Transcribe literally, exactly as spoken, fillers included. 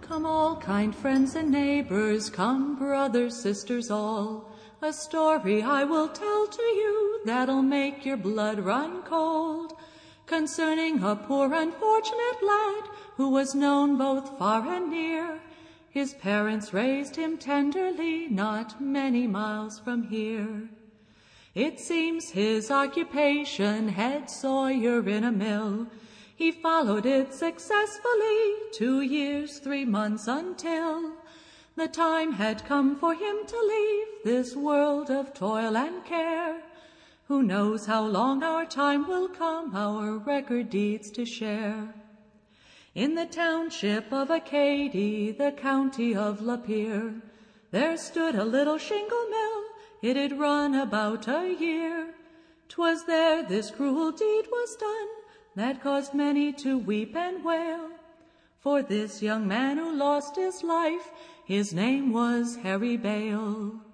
Come all kind friends and neighbors, come brothers, sisters all, a story I will tell to you that'll make your blood run cold, concerning a poor unfortunate lad who was known both far and near. His parents raised him tenderly, not many miles from here. It seems his occupation head sawyer in a mill. He followed it successfully, two years, three months, until the time had come for him to leave this world of toil and care. Who knows how long our time will come, our record deeds to share. In the township of Acadie, the county of Lapeer, there stood a little shingle mill. It had run about a year. 'Twas there this cruel deed was done that caused many to weep and wail. For this young man who lost his life, his name was Harry Bale.